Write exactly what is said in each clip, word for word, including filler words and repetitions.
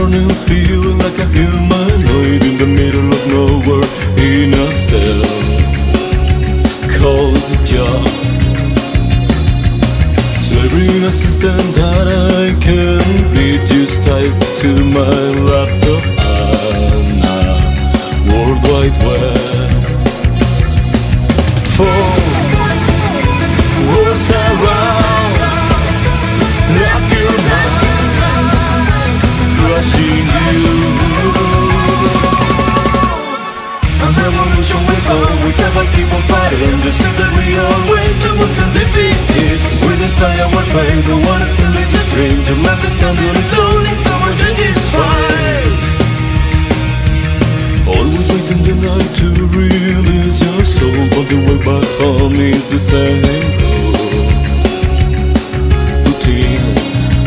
morning feeling like a humanoid in the middle of nowhere in a cell called a job. Swearing a system that I can be just typed to my laptop and a World Wide Web. For words around like you're not crushing you. A revolution will come, we cannot keep on fighting. This is the real way to move to defeat it. We desire what fate, the one is still in this dream. To let the sun do its lonely, come on to this fight. Always waiting the night to release your soul, but the way back home is the same routine.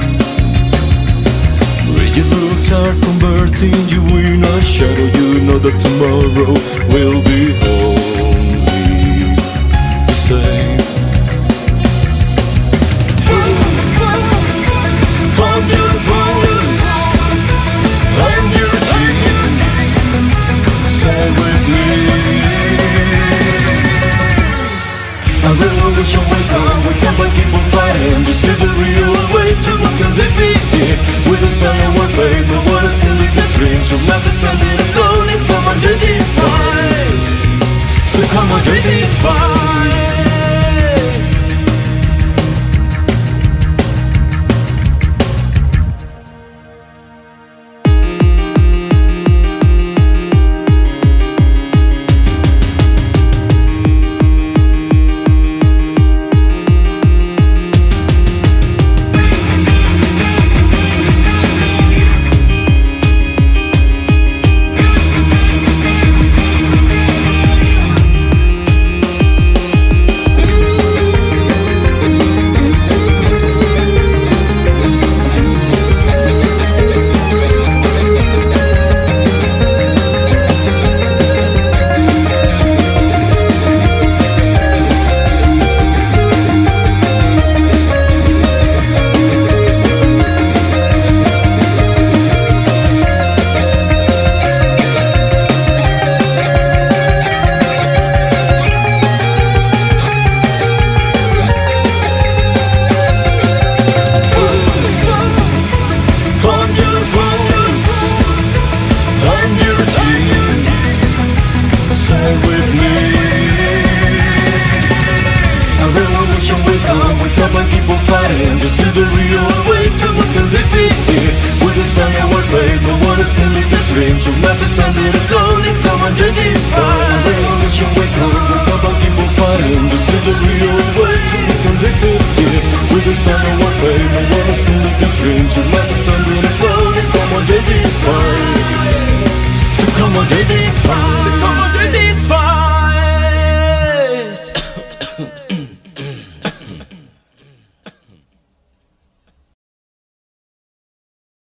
Rigid rules are converting you in a shadow. You know that tomorrow will be only the same. On your bones, on your dreams, say with me. A revolution will come, we can't keep on fighting. This is the real way to look and defeat it. With a silent one fate, the one is still in this dream. So not the sun that is lonely, come under this fight. So come under this fight. This is the real way to look and defeat it. With a sign of what fate, no one is still in this dream. So not the sun that is gone.